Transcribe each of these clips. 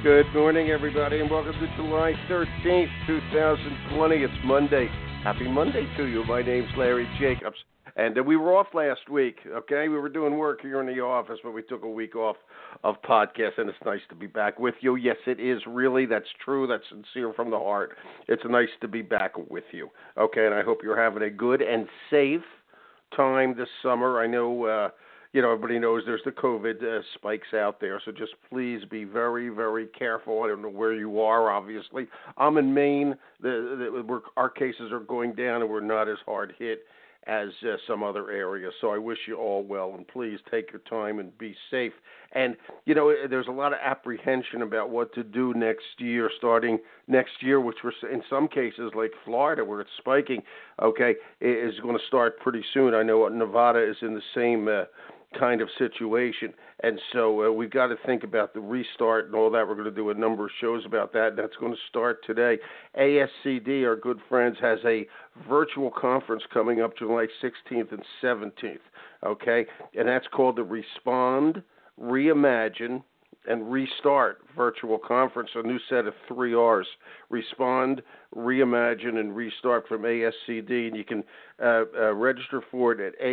Good morning, everybody, and welcome to July 13th, 2020. It's Monday. Happy Monday to you. My name's Larry Jacobs. And we were off last week, okay? We were doing work here in the office, but we took a week off of podcast, and it's nice to be back with you. Yes, it is really. That's true. That's sincere from the heart. It's nice to be back with you, okay? And I hope you're having a good and safe time this summer. I know, everybody knows there's the COVID spikes out there, so just please be very, very careful. I don't know where you are, obviously. I'm in Maine. Our cases are going down, and we're not as hard hit as some other areas. So I wish you all well, and please take your time and be safe. And, there's a lot of apprehension about what to do next year, starting next year, which we're in some cases like Florida, where it's spiking, okay, is going to start pretty soon. I know Nevada is in the same kind of situation. And so we've got to think about the restart and all that. We're going to do a number of shows about that, and that's going to start today. ASCD, our good friends, has a virtual conference coming up July 16th and 17th, okay? And that's called the Respond, Reimagine, and Restart Virtual Conference, a new set of 3 R's. Respond, Reimagine, and Restart from ASCD. And you can register for it at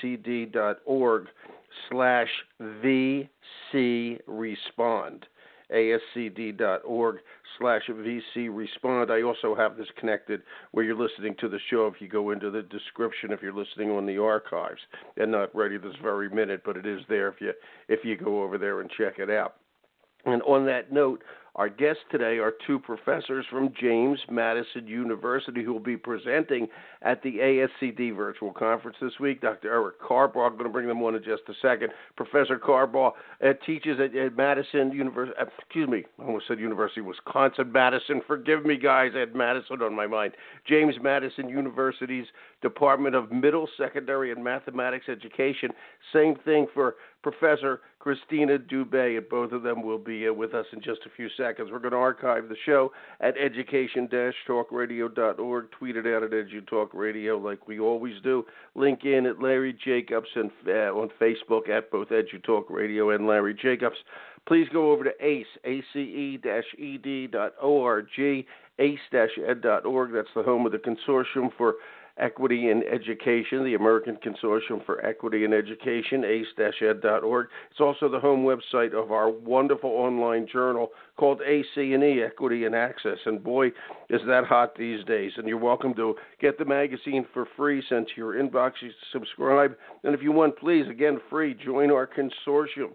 ascd.org/VCRespond. ascd.org/VCRespond. I also have this connected where you're listening to the show if you go into the description, if you're listening on the archives. And not ready this very minute, but it is there if you go over there and check it out. And on that note, our guests today are 2 professors from James Madison University who will be presenting at the ASCD virtual conference this week. Dr. Eric Carbaugh, I'm going to bring them on in just a second. Professor Carbaugh teaches at Madison University, I almost said University of Wisconsin-Madison. Forgive me, guys, I had Madison on my mind. James Madison University's Department of Middle, Secondary, and Mathematics Education. Same thing for Professor Christina Dubé, and both of them will be with us in just a few seconds. We're going to archive the show at education-talkradio.org, tweet it out at EduTalkRadio like we always do. Link in at Larry Jacobs and on Facebook at both EduTalkRadio and Larry Jacobs. Please go over to ace-ed.org, ace-ed.org. That's the home of the Consortium for Equity in Education, the American Consortium for Equity in Education, ace-ed.org. It's also the home website of our wonderful online journal called AC&E, Equity and Access. And boy, is that hot these days. And you're welcome to get the magazine for free sent to your inbox. You subscribe. And if you want, please, again, free, join our consortium.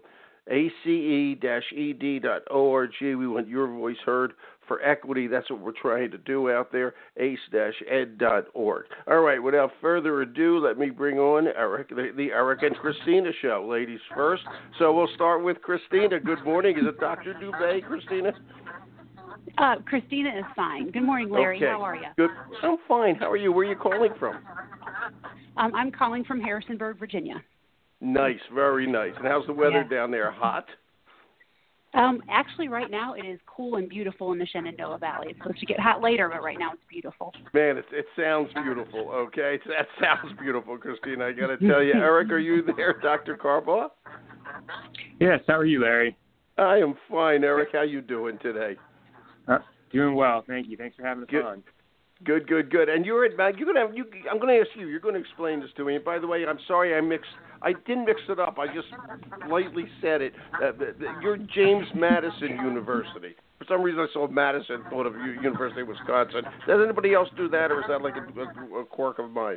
ace-ed.org. We want your voice heard for equity. That's what we're trying to do out there, ace-ed.org. All right, without further ado, let me bring on Eric, the Eric and Christina show. Ladies first. So we'll start with Christina. Good morning. Is it Dr. Dubé, Christina? Christina is fine. Good morning, Larry. Okay. How are you? Good. I'm fine. How are you? Where are you calling from? I'm calling from Harrisonburg, Virginia. Nice, very nice. And how's the weather down there? Hot? Actually, right now it is cool and beautiful in the Shenandoah Valley. It's supposed to get hot later, but right now it's beautiful. Man, it sounds beautiful, okay? That sounds beautiful, Christina. I got to tell you. Eric, are you there, Dr. Carbaugh? Yes, how are you, Larry? I am fine, Eric. How you doing today? Doing well, thank you. Thanks for having us on. Good. And you're at I'm going to ask you. You're going to explain this to me. And by the way, I'm sorry I didn't mix it up. I just lightly said it. You're James Madison University. For some reason, I saw Madison, thought of University of Wisconsin. Does anybody else do that, or is that like a quirk of mine?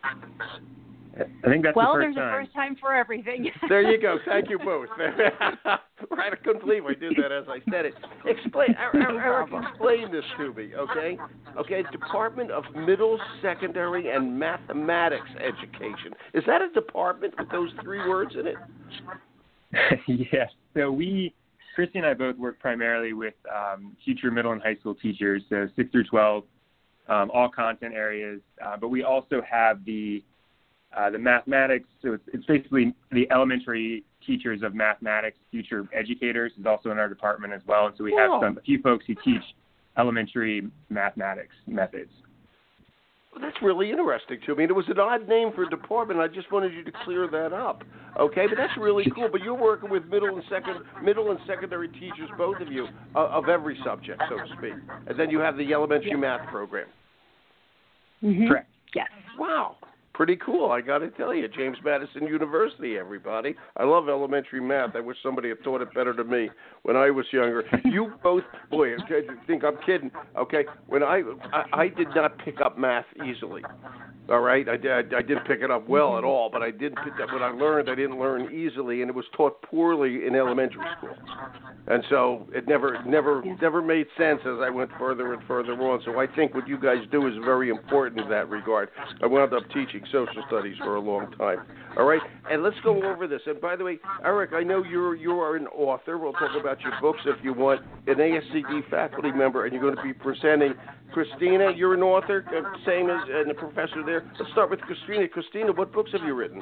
I think that's the first time. Well, there's a first time for everything. There you go. Thank you both. Right, I couldn't believe I did that as I said it. Eric, explain this to me, okay? Okay, Department of Middle, Secondary, and Mathematics Education. Is that a department with those 3 words in it? Yes. So Christy and I both work primarily with future middle and high school teachers, so 6 through 12, all content areas. But we also have the mathematics, so it's basically the elementary teachers of mathematics, future educators, is also in our department as well. And so we have a few folks who teach elementary mathematics methods. Well, that's really interesting to me. It was an odd name for a department. I just wanted you to clear that up. Okay, but that's really cool. But you're working with middle and secondary teachers, both of you, of every subject, so to speak. And then you have the elementary math program. Mm-hmm. Correct. Yes. Wow. Pretty cool, I got to tell you. James Madison University, everybody. I love elementary math. I wish somebody had taught it better to me when I was younger. You both, boy, I think I'm kidding. Okay, when I did not pick up math easily. All right, I didn't pick it up well at all, but I did pick up what I learned. I didn't learn easily, and it was taught poorly in elementary school, and so it never made sense as I went further and further on. So I think what you guys do is very important in that regard. I wound up teaching social studies for a long time. All right, and let's go over this. And by the way, Eric, I know you are an author. We'll talk about your books if you want. An ASCD faculty member, and you're going to be presenting. Christina, you're an author, same as and a professor there. Let's start with Christina. Christina, what books have you written?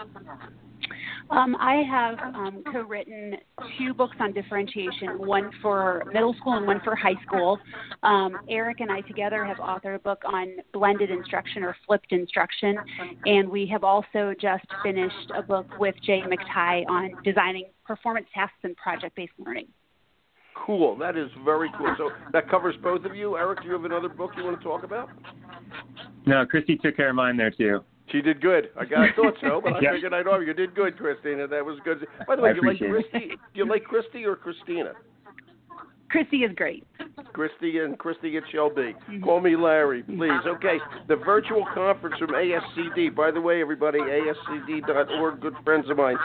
I have co-written 2 books on differentiation, one for middle school and one for high school. Eric and I together have authored a book on blended instruction or flipped instruction, and we have also just finished a book with Jay McTighe on designing performance tasks and project-based learning. Cool. That is very cool. So that covers both of you. Eric, do you have another book you want to talk about? No, Christy took care of mine there, too. She did good. I thought so, but I figured I'd offer you. Did good, Christina. That was good. By the way, do you like Christy or Christina? Christy is great. Christy it shall be. Call me Larry, please. Okay, the virtual conference from ASCD. By the way, everybody, ascd.org, good friends of mine,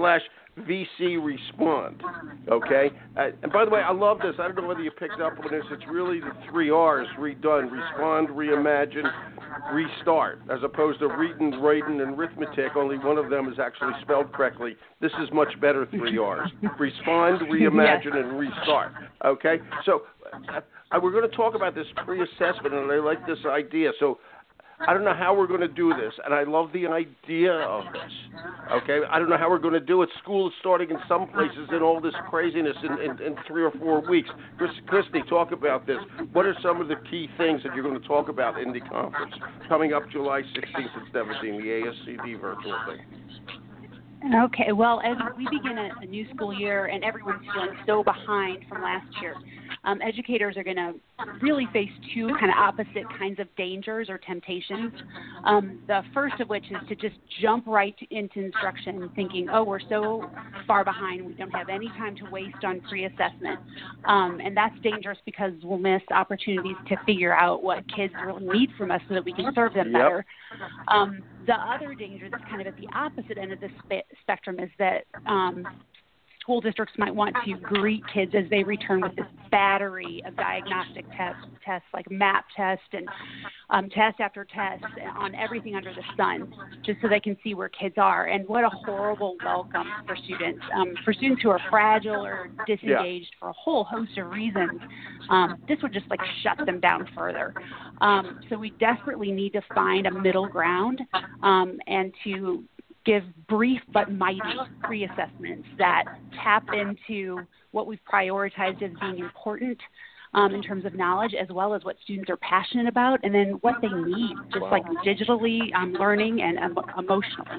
/VC Respond. Okay? And by the way, I love this. I don't know whether you picked up on this. It's really the 3 R's redone. Respond, reimagine, restart, as opposed to reading, writing, and arithmetic. Only one of them is actually spelled correctly. This is much better 3 R's. Respond, reimagine, and restart. Okay? So we're going to talk about this pre-assessment, and I like this idea. So I don't know how we're going to do this, and I love the idea of this. Okay? I don't know how we're going to do it. School is starting in some places and all this craziness in 3 or 4 weeks. Christy, talk about this. What are some of the key things that you're going to talk about in the conference coming up July 16th and 17th, the ASCD virtual thing? Okay, well, as we begin a new school year and everyone's feeling so behind from last year, educators are going to really face 2 kind of opposite kinds of dangers or temptations. The first of which is to just jump right into instruction thinking, oh, we're so far behind, we don't have any time to waste on pre-assessment. And that's dangerous because we'll miss opportunities to figure out what kids really need from us so that we can serve them better. The other danger that's kind of at the opposite end of the spectrum is that school districts might want to greet kids as they return with this battery of diagnostic tests like MAP test and test after test on everything under the sun, just so they can see where kids are. And what a horrible welcome for students who are fragile or disengaged for a whole host of reasons. This would just shut them down further. So we desperately need to find a middle ground and to give brief but mighty pre-assessments that tap into what we've prioritized as being important in terms of knowledge, as well as what students are passionate about, and then what they need, just digitally learning and emotionally.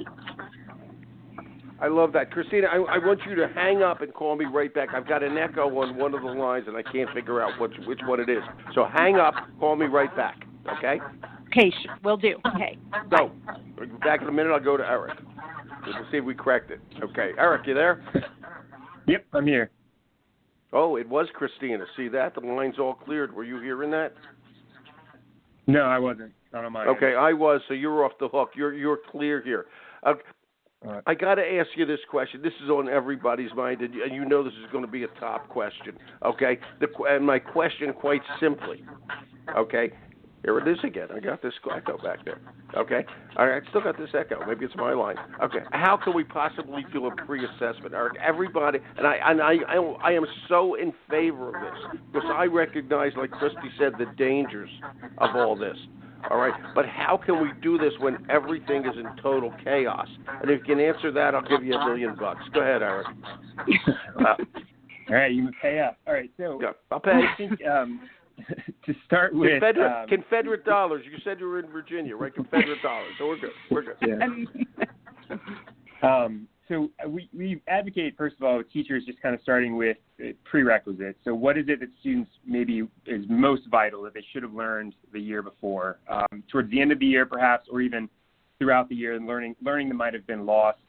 I love that. Christina, I want you to hang up and call me right back. I've got an echo on one of the lines, and I can't figure out which one it is. So hang up, call me right back, okay? Okay, will do. Okay. So, back in a minute, I'll go to Eric. We'll see if we cracked it. Okay. Eric, you there? Yep, I'm here. Oh, it was Christina. See that? The line's all cleared. Were you hearing that? No, I wasn't. Not on my end. Okay, I was, so you're off the hook. You're clear here. Right. I got to ask you this question. This is on everybody's mind, and you know this is going to be a top question, okay? And my question, quite simply, okay? Here it is again. I got this echo back there. Okay? All right, I still got this echo. Maybe it's my line. Okay. How can we possibly do a pre-assessment, Eric? Everybody, and I am so in favor of this because I recognize, like Christy said, the dangers of all this. All right? But how can we do this when everything is in total chaos? And if you can answer that, I'll give you $1 million. Go ahead, Eric. All right, you can pay up. All right, so yeah, I'll pay. I think to start with, Confederate dollars. You said you were in Virginia, right? Confederate dollars. So we're good. We're good. Yeah. So we advocate, first of all, with teachers just kind of starting with prerequisites. So what is it that students maybe is most vital that they should have learned the year before, towards the end of the year perhaps, or even throughout the year, and learning that might have been lost,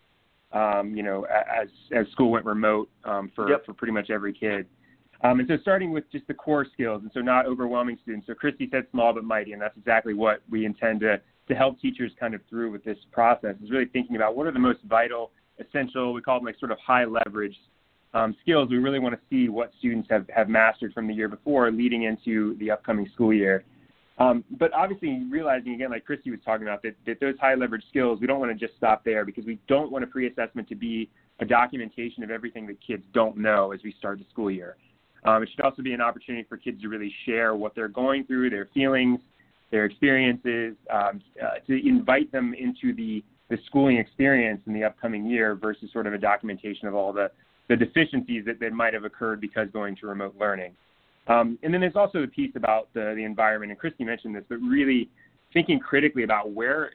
as school went remote for pretty much every kid. And so starting with just the core skills, and so not overwhelming students. So Christy said small but mighty, and that's exactly what we intend to help teachers kind of through with this process, is really thinking about what are the most vital, essential, we call them like sort of high leverage skills. We really want to see what students have mastered from the year before leading into the upcoming school year. But obviously realizing, again, like Christy was talking about, that those high leverage skills, we don't want to just stop there, because we don't want a pre-assessment to be a documentation of everything that kids don't know as we start the school year. It should also be an opportunity for kids to really share what they're going through, their feelings, their experiences, to invite them into the schooling experience in the upcoming year versus sort of a documentation of all the deficiencies that might have occurred because going to remote learning. And then there's also the piece about the environment, and Christy mentioned this, but really thinking critically about where,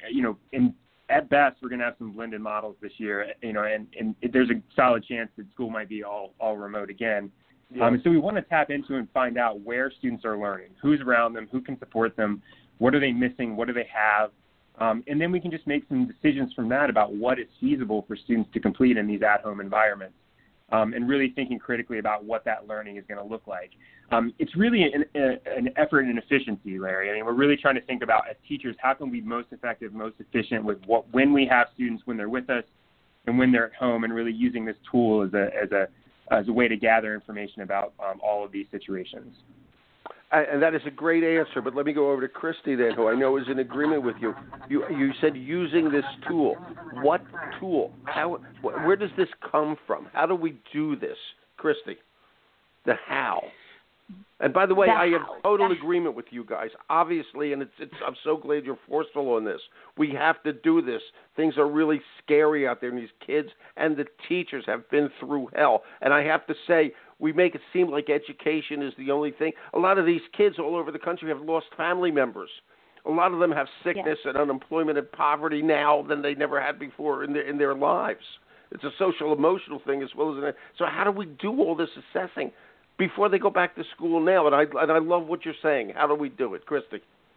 at best, we're going to have some blended models this year, and there's a solid chance that school might be all remote again. Yeah. And so we want to tap into and find out where students are learning, who's around them, who can support them, what are they missing, what do they have, and then we can just make some decisions from that about what is feasible for students to complete in these at-home environments, and really thinking critically about what that learning is going to look like. It's really an effort in efficiency, Larry. I mean, we're really trying to think about, as teachers, how can we be most effective, most efficient with when we have students, when they're with us, and when they're at home, and really using this tool as a way to gather information about all of these situations. And that is a great answer, but let me go over to Christy then, who I know is in agreement with you. You said using this tool. What tool? Where does this come from? How do we do this, Christy? The how. And by the way, I have total agreement with you guys, obviously, and I'm so glad you're forceful on this. We have to do this. Things are really scary out there, and these kids and the teachers have been through hell. And I have to say, we make it seem like education is the only thing. A lot of these kids all over the country have lost family members. A lot of them have sickness and unemployment and poverty now than they never had before in their lives. It's a social emotional thing as well as so how do we do all this assessing before they go back to school now? And I love what you're saying. How do we do it, Christy?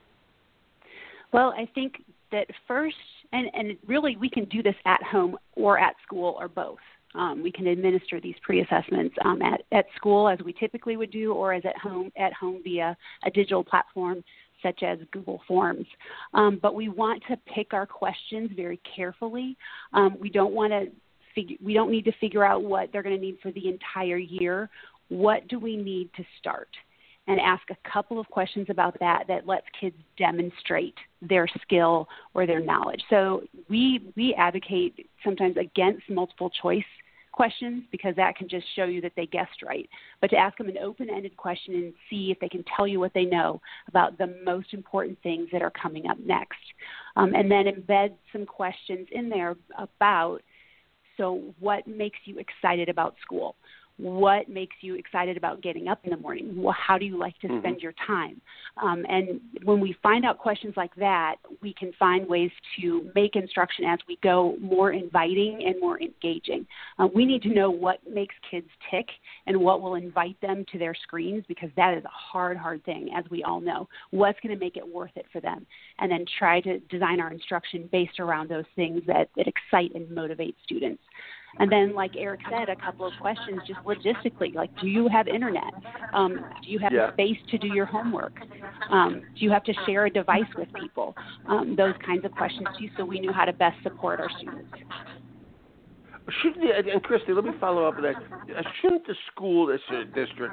Well, I think that first, and really we can do this at home or at school or both. We can administer these pre-assessments at school as we typically would do, or as at home via a digital platform such as Google Forms. But we want to pick our questions very carefully. We don't need to figure out what they're going to need for the entire year. What do we need to start? And ask a couple of questions about that lets kids demonstrate their skill or their knowledge. So we advocate sometimes against multiple choice questions, because that can just show you that they guessed right. But to ask them an open-ended question and see if they can tell you what they know about the most important things that are coming up next. And then embed some questions in there about, so what makes you excited about school? What makes you excited about getting up in the morning? Well, how do you like to spend your time? And when we find out questions like that, we can find ways to make instruction as we go more inviting and more engaging. We need to know what makes kids tick and what will invite them to their screens, because that is a hard thing, as we all know. What's going to make it worth it for them? And then try to design our instruction based around those things that excite and motivate students. And then, like Eric said, a couple of questions just logistically, like, do you have internet? Do you have space to do your homework? Do you have to share a device with people? Those kinds of questions, too, so we knew how to best support our students. And Christy, let me follow up with that. Shouldn't the school district,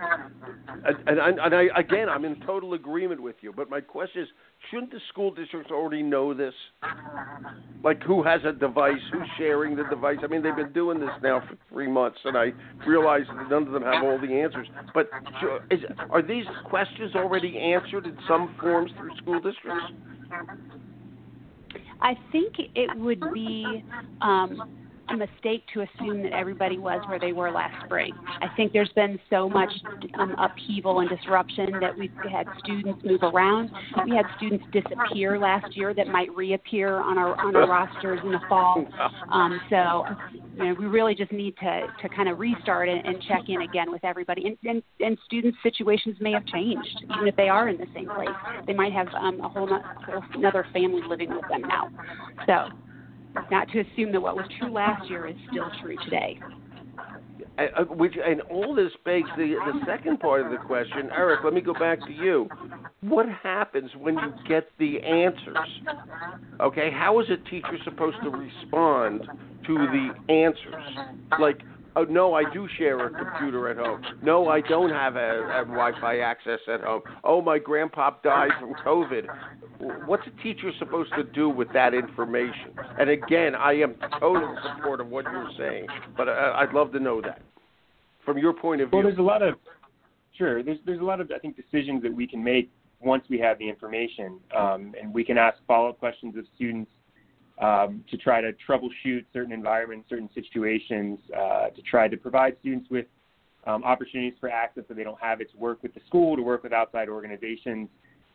and I'm in total agreement with you, but my question is, shouldn't the school districts already know this? Like, who has a device, who's sharing the device? I mean, they've been doing this now for 3 months, and I realize that none of them have all the answers. But are these questions already answered in some forms through school districts? I think it would be a mistake to assume that everybody was where they were last spring. I think there's been so much upheaval and disruption that we've had students move around. We had students disappear last year that might reappear on our rosters in the fall. So we really just need to kind of restart and check in again with everybody. And students' situations may have changed, even if they are in the same place. They might have a whole another family living with them now. So not to assume that what was true last year is still true today. And all this begs the second part of the question. Eric, let me go back to you. What happens when you get the answers? Okay, how is a teacher supposed to respond to the answers? Like, oh, no, I do share a computer at home. No, I don't have a Wi-Fi access at home. Oh, my grandpa died from COVID. What's a teacher supposed to do with that information? And again, I am totally in support of what you're saying, but I'd love to know that from your point of view. Well, there's a lot of I think decisions that we can make once we have the information, and we can ask follow-up questions of students to try to troubleshoot certain environments, certain situations, to try to provide students with opportunities for access that they don't have. It's work with the school, to work with outside organizations,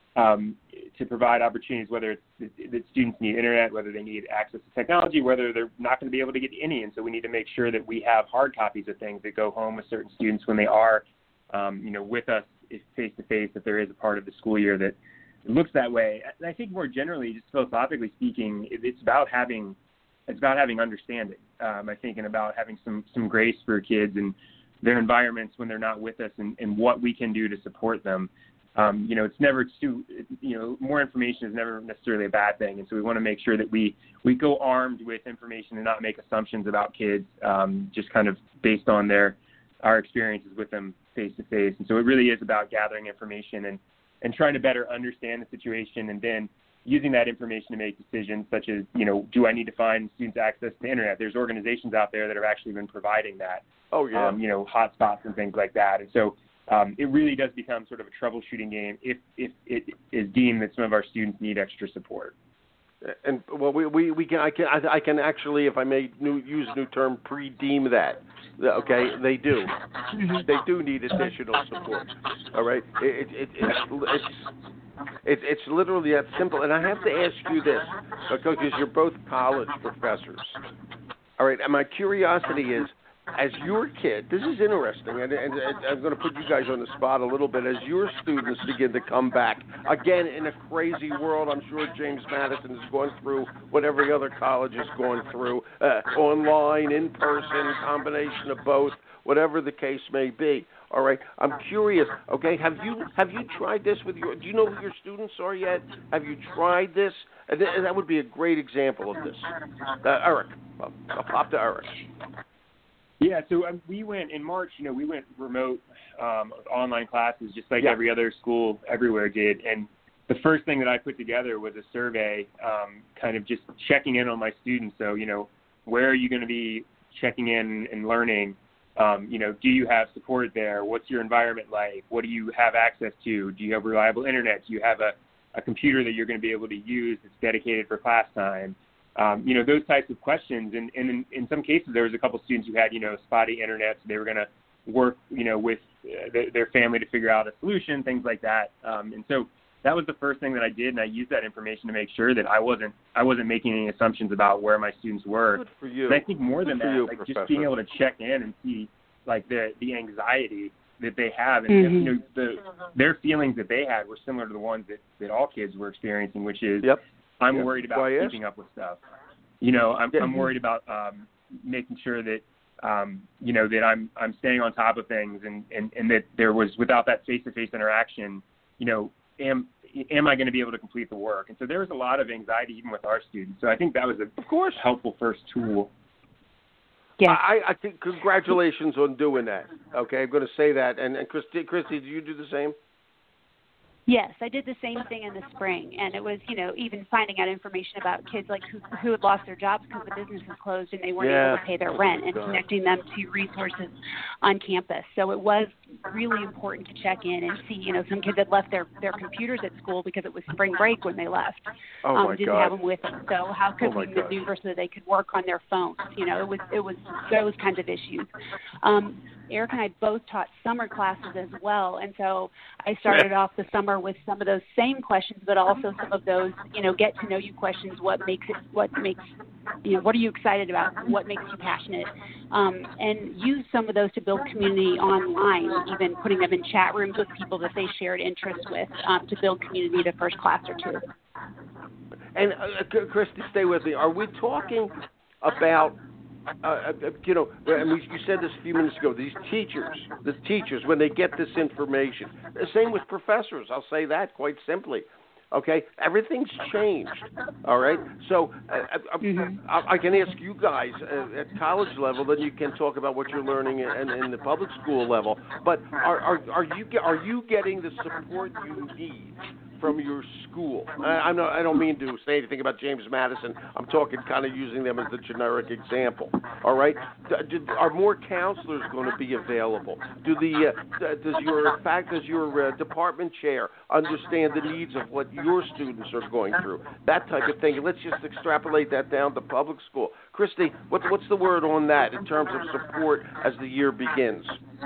to provide opportunities, whether it's that students need internet, whether they need access to technology, whether they're not going to be able to get any. And so we need to make sure that we have hard copies of things that go home with certain students when they are, with us face-to-face, if there is a part of the school year that looks that way. And I think more generally, just philosophically speaking, it's about having understanding. I think, and about having some grace for kids and their environments when they're not with us, and what we can do to support them. It's never too, more information is never necessarily a bad thing. And so we want to make sure that we go armed with information and not make assumptions about kids, just kind of based on our experiences with them face to face. And so it really is about gathering information and trying to better understand the situation, and then using that information to make decisions such as, do I need to find students access to internet? There's organizations out there that have actually been providing that. Oh, yeah. Hotspots and things like that. And so it really does become sort of a troubleshooting game if it is deemed that some of our students need extra support. And well, I can actually, if I may use a new term, pre-deem that. Okay, they do. They do need additional support. All right, it's literally that simple. And I have to ask you this, because you're both college professors. All right, and my curiosity is, as your kid, this is interesting, and I'm going to put you guys on the spot a little bit, as your students begin to come back, again, in a crazy world. I'm sure James Madison is going through what every other college is going through, online, in person, combination of both, whatever the case may be. All right, I'm curious, okay, have you tried this with do you know who your students are yet? Have you tried this? And that would be a great example of this. Eric, I'll pop to Eric. Yeah, so we went in March. We went remote online classes, just like every other school everywhere did. And the first thing that I put together was a survey, kind of just checking in on my students. So, where are you going to be checking in and learning? Do you have support there? What's your environment like? What do you have access to? Do you have reliable internet? Do you have a computer that you're going to be able to use that's dedicated for class time? Those types of questions. And in some cases, there was a couple students who had, spotty internet, so they were going to work, with their family to figure out a solution, things like that. And so that was the first thing that I did, and I used that information to make sure that I wasn't making any assumptions about where my students were. Good for you. And I think more than that, like Professor. just being able to check in and see like the anxiety that they have, and their feelings that they had were similar to the ones that all kids were experiencing, which is I'm worried about keeping up with stuff. I'm worried about making sure that that I'm staying on top of things, and that there was, without that face-to-face interaction, am I going to be able to complete the work? And so there was a lot of anxiety even with our students. So I think that was a helpful first tool. Yeah. I think congratulations on doing that. Okay, I'm going to say that. And Christy, do you do the same? Yes, I did the same thing in the spring, and it was, even finding out information about kids like who had lost their jobs because the business was closed and they weren't able to pay their rent, and connecting them to resources on campus. So it was really important to check in and see, some kids had left their computers at school because it was spring break when they left. Didn't have them with them. So how could we maneuver so that they could work on their phones? It was those kinds of issues. Eric and I both taught summer classes as well, and so I started off the summer with some of those same questions, but also some of those, get to know you questions. What are you excited about? What makes you passionate? And use some of those to build community online, even putting them in chat rooms with people that they shared interests with, to build community the first class or two. And Christy, stay with me. Are we talking about and you said this a few minutes ago, the teachers, when they get this information, the same with professors, I'll say that quite simply. Okay, everything's changed, all right? So I can ask you guys at college level, then you can talk about what you're learning in the public school level, but are you getting the support you need from your school? I don't mean to say anything about James Madison. I'm talking kind of using them as the generic example. All right? Are more counselors going to be available? Does your department chair understand the needs of what your students are going through? That type of thing. Let's just extrapolate that down to public school. Christy, what's the word on that in terms of support as the year begins?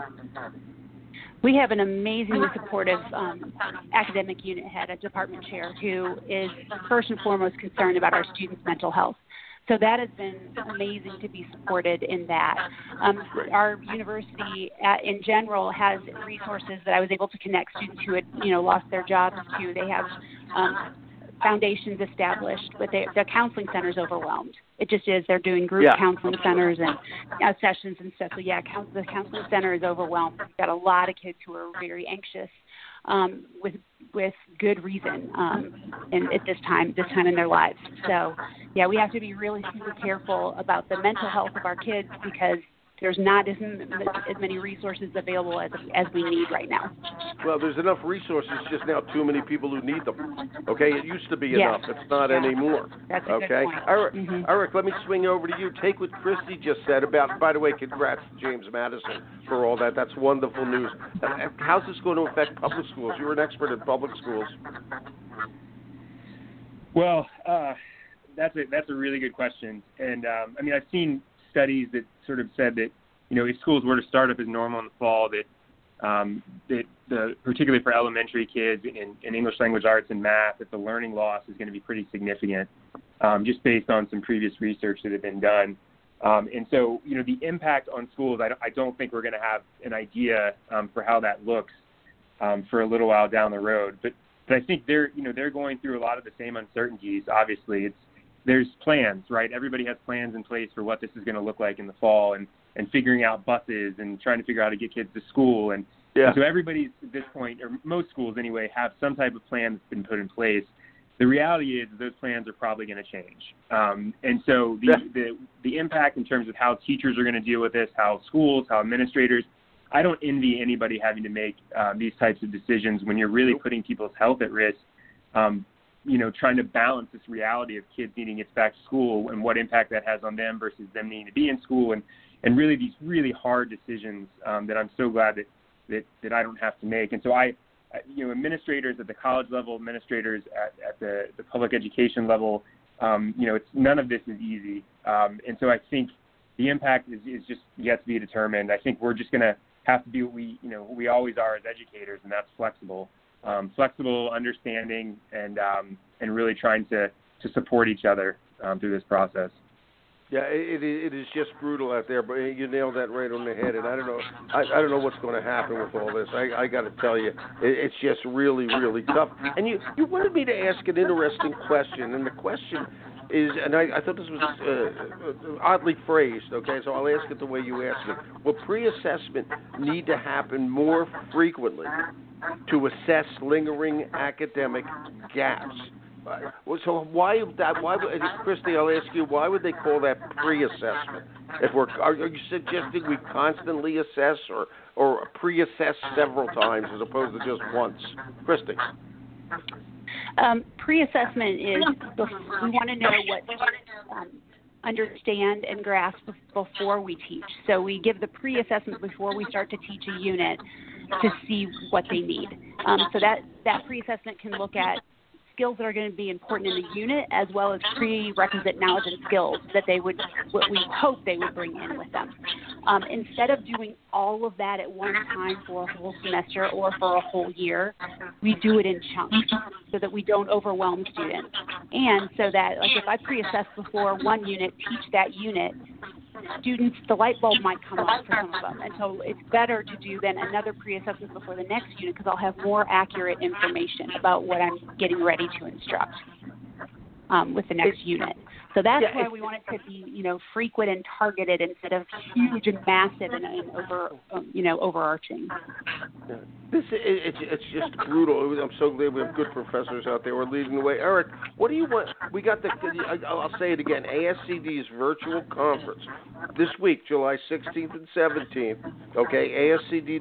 We have an amazingly supportive academic unit head, a department chair, who is first and foremost concerned about our students' mental health. So that has been amazing to be supported in that. Our university in general has resources that I was able to connect students who had, lost their jobs to. They have foundations established, but the counseling center is overwhelmed. It just is. They're doing group counseling centers and sessions and stuff. So, the counseling center is overwhelmed. We've got a lot of kids who are very anxious with good reason and at this time in their lives. So, we have to be really super careful about the mental health of our kids because there's not as many resources available as we need right now. Well, there's enough resources, just now too many people who need them. Okay, it used to be enough. It's not anymore. That's a good point. Eric, let me swing over to you. Take what Christy just said about, by the way, congrats to James Madison for all that. That's wonderful news. How's this going to affect public schools? You're an expert in public schools. Well, that's a really good question. And, I've seen studies that sort of said that, if schools were to start up as normal in the fall, that particularly for elementary kids in English language arts and math, that the learning loss is going to be pretty significant, just based on some previous research that had been done. And so, the impact on schools, I don't think we're going to have an idea for how that looks for a little while down the road. But I think they're going through a lot of the same uncertainties. Obviously, there's plans, right? Everybody has plans in place for what this is going to look like in the fall and figuring out buses and trying to figure out how to get kids to school. And so everybody at this point, or most schools anyway, have some type of plan that's been put in place. The reality is those plans are probably going to change. And so the impact in terms of how teachers are going to deal with this, how schools, how administrators, I don't envy anybody having to make these types of decisions when you're really putting people's health at risk. Trying to balance this reality of kids needing to get back to school and what impact that has on them versus them needing to be in school and really these really hard decisions that I'm so glad that I don't have to make. And so administrators at the college level, administrators at the public education level, it's none of this is easy. And so I think the impact is just yet to be determined. I think we're just going to have to be what we always are as educators, and that's flexible. Flexible, understanding, and really trying to support each other through this process. Yeah, it is just brutal out there, but you nailed that right on the head. And I don't know what's going to happen with all this. I got to tell you, it's just really, really tough. And you wanted me to ask an interesting question, and the question is, and I thought this was oddly phrased, okay, so I'll ask it the way you asked it. Will pre-assessment need to happen more frequently to assess lingering academic gaps? So why, Christy, I'll ask you, why would they call that pre-assessment? Are you suggesting we constantly assess or pre-assess several times as opposed to just once? Christy? Pre-assessment is we want to know what understand and grasp before we teach. So we give the pre-assessment before we start to teach a unit to see what they need. So that pre-assessment can look at skills that are going to be important in the unit, as well as prerequisite knowledge and skills that what we hope they would bring in with them. Instead of doing all of that at one time for a whole semester or for a whole year, we do it in chunks so that we don't overwhelm students. And so that, like, if I pre-assess before one unit, teach that unit, students, the light bulb might come on for some of them. And so it's better to do then another pre-assessment before the next unit, because I'll have more accurate information about what I'm getting ready to instruct with the next unit. So that's why we want it to be, frequent and targeted instead of huge and massive and overarching. Yeah. It's just brutal. I'm so glad we have good professors out there who are leading the way. Eric, what do you want? We got I'll say it again, ASCD's virtual conference this week, July 16th and 17th. Okay,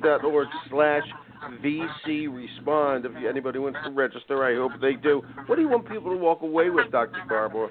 ASCD.org/VC Respond. If anybody wants to register, I hope they do. What do you want people to walk away with, Dr. Barbour?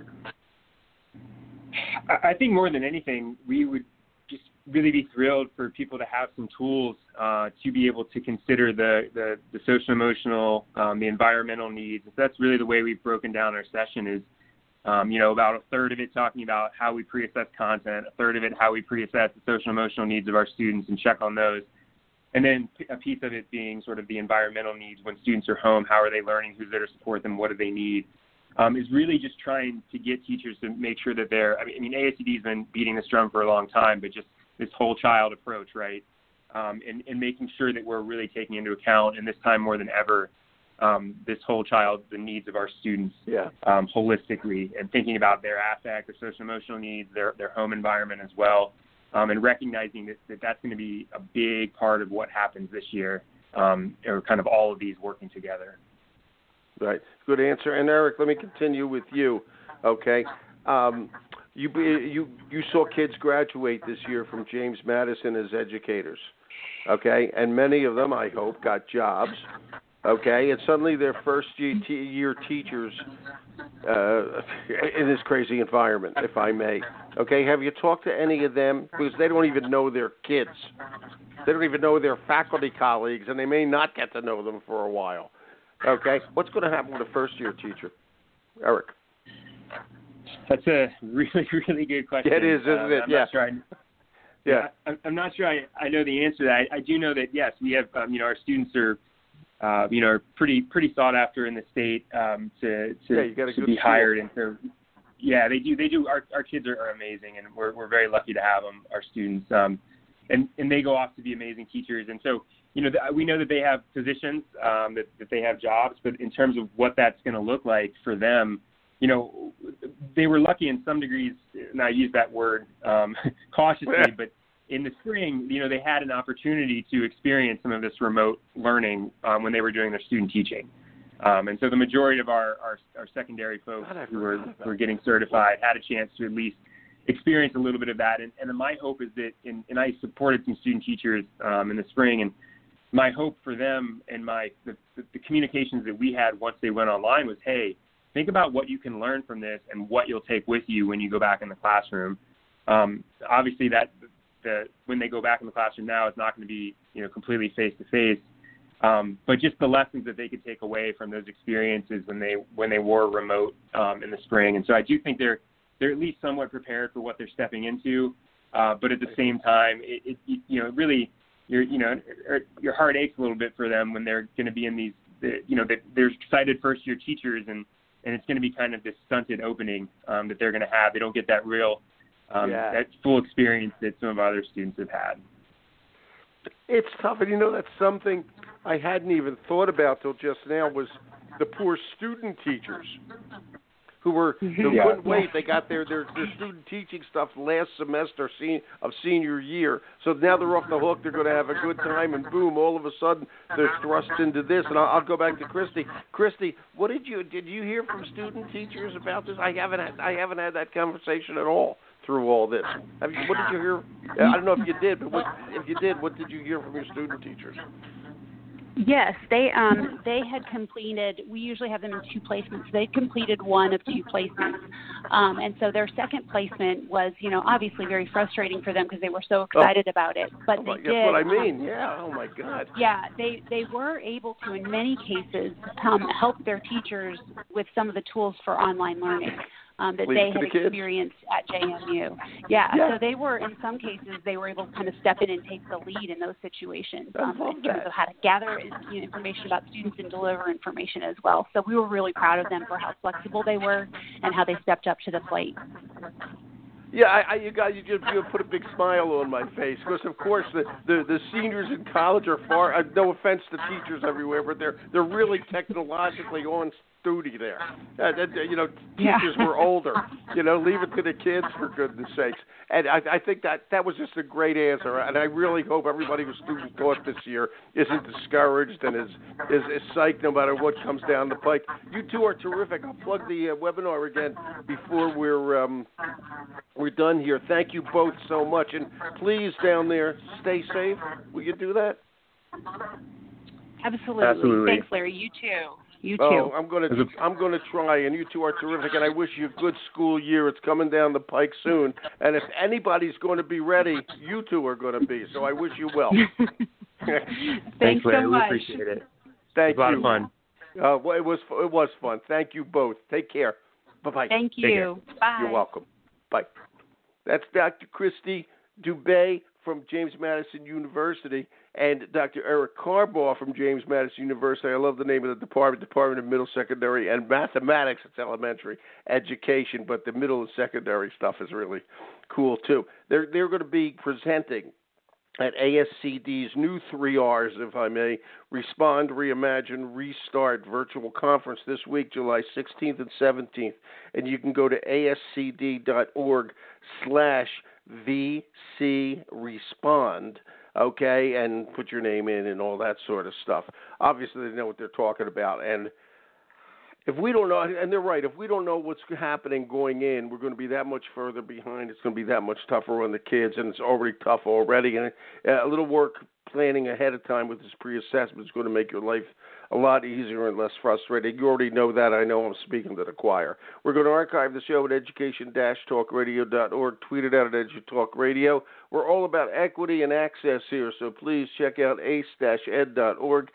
I think more than anything, we would just really be thrilled for people to have some tools to be able to consider the social emotional, the environmental needs. That's really the way we've broken down our session is, about a third of it talking about how we pre-assess content, a third of it how we pre-assess the social emotional needs of our students and check on those. And then a piece of it being sort of the environmental needs when students are home, how are they learning, who's there to support them, what do they need, is really just trying to get teachers to make sure that ASCD's been beating this drum for a long time, but just this whole child approach, right, and making sure that we're really taking into account, and this time more than ever, this whole child, the needs of our students holistically, and thinking about their affect, their social emotional needs, their home environment as well. And recognizing that that's going to be a big part of what happens this year, or kind of all of these working together. Right. Good answer. And Eric, let me continue with you. Okay. You saw kids graduate this year from James Madison as educators. Okay. And many of them, I hope, got jobs. Okay. And suddenly they're first year teachers in this crazy environment, if I may. Okay. Have you talked to any of them? Because they don't even know their kids. They don't even know their faculty colleagues, and they may not get to know them for a while. Okay. What's going to happen with a first-year teacher? Eric. That's a really, really good question. It is, isn't it? I'm not sure I know the answer to that. I do know that, yes, we have, our students are, are pretty sought after in the state to be hired. And so, they do. Our kids are amazing, and we're very lucky to have them, our students. And they go off to be amazing teachers. And so, we know that they have positions, that they have jobs, but in terms of what that's going to look like for them, they were lucky in some degrees, and I use that word cautiously, but in the spring, they had an opportunity to experience some of this remote learning when they were doing their student teaching. And so the majority of our secondary folks who were getting certified had a chance to at least experience a little bit of that. And my hope is that, and I supported some student teachers in the spring, and my hope for them and the communications that we had once they went online was, hey, think about what you can learn from this and what you'll take with you when you go back in the classroom. Obviously, when they go back in the classroom now, it's not going to be completely face-to-face, but just the lessons that they could take away from those experiences when they were remote in the spring. And so I do think they're at least somewhat prepared for what they're stepping into, but at the same time, it really your heart aches a little bit for them when they're going to be in these, they're excited first-year teachers, and it's going to be kind of this stunted opening that they're going to have. They don't get that real, that full experience that some of our other students have had. It's tough, and that's something I hadn't even thought about till just now was the poor student teachers who couldn't wait. They got their student teaching stuff last semester of senior year. So now they're off the hook. They're going to have a good time, and boom, all of a sudden they're thrust into this. And I'll go back to Christy. Christy, what did you hear from student teachers about this? I haven't had that conversation at all through all this. What did you hear? I don't know if you did, but if you did, what did you hear from your student teachers? Yes, they had completed. We usually have them in 2 placements. They completed 1 of 2 placements, and so their second placement was, obviously very frustrating for them because they were so excited about it. But they did. That's what I mean. Yeah. Oh my God. Yeah, they were able to, in many cases, help their teachers with some of the tools for online learning. That they had experienced at JMU. Yeah, so they were, in some cases, they were able to kind of step in and take the lead in those situations in terms of how to gather information about students and deliver information as well. So we were really proud of them for how flexible they were and how they stepped up to the plate. Yeah, you just put a big smile on my face because, of course, the seniors in college are far. No offense to teachers everywhere, but they're really technologically on duty there. Teachers were older. Leave it to the kids for goodness sakes. And I think that was just a great answer. And I really hope everybody who's student taught this year isn't discouraged and is psyched no matter what comes down the pike. You two are terrific. I'll plug the webinar again before we're done here. Thank you both so much. And please, down there, stay safe. Will you do that? Absolutely. Thanks, Larry. You too. You too. Oh, I'm gonna try, and you two are terrific, and I wish you a good school year. It's coming down the pike soon, and if anybody's going to be ready, you two are going to be. So I wish you well. Thanks Larry. so much. We appreciate it. Thank you. It was a lot of fun. Well, it was fun. Thank you both. Take care. Bye-bye. Thank you. Bye. You're welcome. Bye. That's Dr. Christy Dubé from James Madison University and Dr. Eric Carbaugh from James Madison University. I love the name of the Department of Middle, Secondary, and Mathematics. It's elementary education, but the middle and secondary stuff is really cool too. They're going to be presenting at ASCD's new 3 R's, if I may, Respond, Reimagine, Restart virtual conference this week, July 16th and 17th. And you can go to ascd.org/VCRespond, okay, and put your name in and all that sort of stuff. Obviously, they know what they're talking about. And if we don't know, and they're right, if we don't know what's happening going in, we're going to be that much further behind. It's going to be that much tougher on the kids, and it's already tough already. And a little work planning ahead of time with this pre-assessment is going to make your life a lot easier and less frustrating. You already know that. I know I'm speaking to the choir. We're going to archive the show at education-talkradio.org, tweet it out at EduTalkRadio. We're all about equity and access here, so please check out ace-ed.org,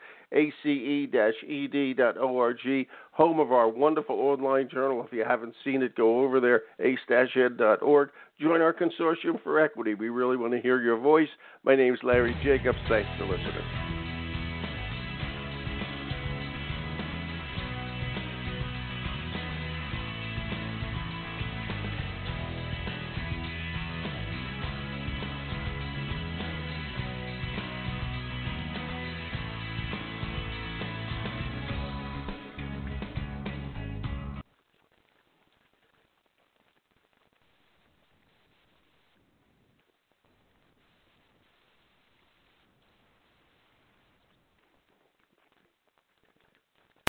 ace-ed.org, home of our wonderful online journal. If you haven't seen it, go over there, ace-ed.org. Join our Consortium for Equity. We really want to hear your voice. My name's Larry Jacobs. Thanks for listening.